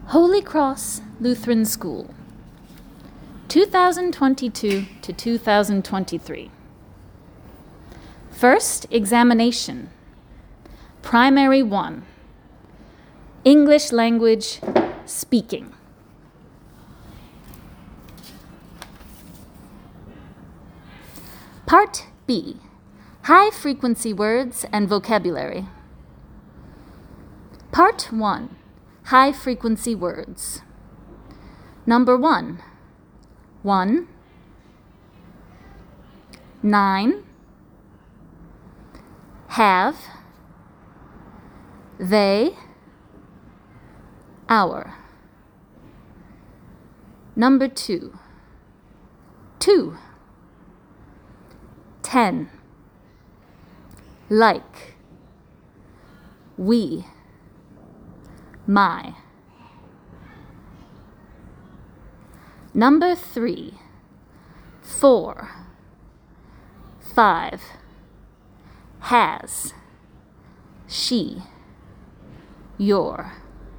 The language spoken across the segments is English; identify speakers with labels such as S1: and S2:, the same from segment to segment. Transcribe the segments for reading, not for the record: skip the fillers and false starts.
S1: Holy Cross Lutheran School, 2022 to 2023. First examination, Primary 1, English Language Speaking. Part B, High Frequency Words and Vocabulary. Part 1, High Frequency Words. Number 1, 1, 9, have, they, our. Number 2, 2, 10, like, we, my. Number 3, 4, 5, has, she, your.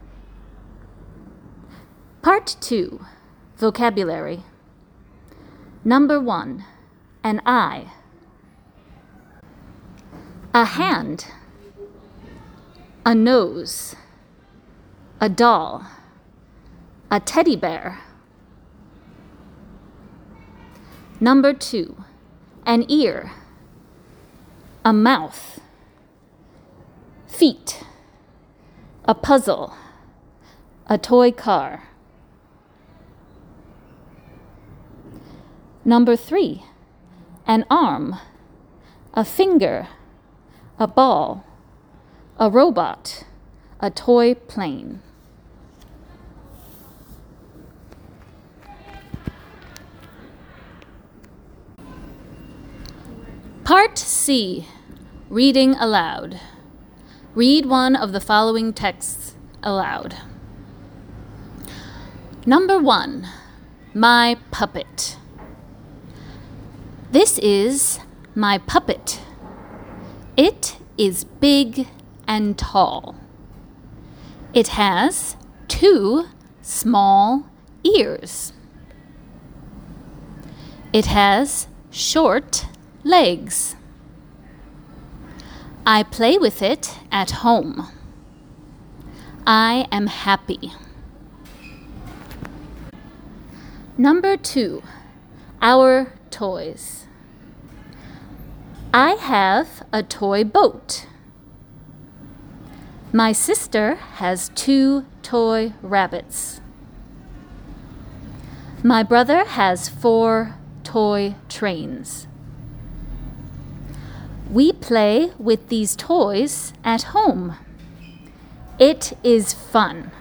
S1: Part 2, Vocabulary. Number 1, an eye. A hand, a nose, a doll, a teddy bear. Number 2, an ear, a mouth, feet, a puzzle, a toy car. Number 3, an arm, a finger, a ball, a robot, a toy plane. Part C, Reading Aloud. Read one of the following texts aloud. Number 1, my puppet. This is my puppet. It is big and tall. It has 2 small ears. It has short legs. I play with it at home. I am happy. Number 2, our toys. I have a toy boat. My sister has 2 toy rabbits. My brother has 4 toy trains. We play with these toys at home. It is fun.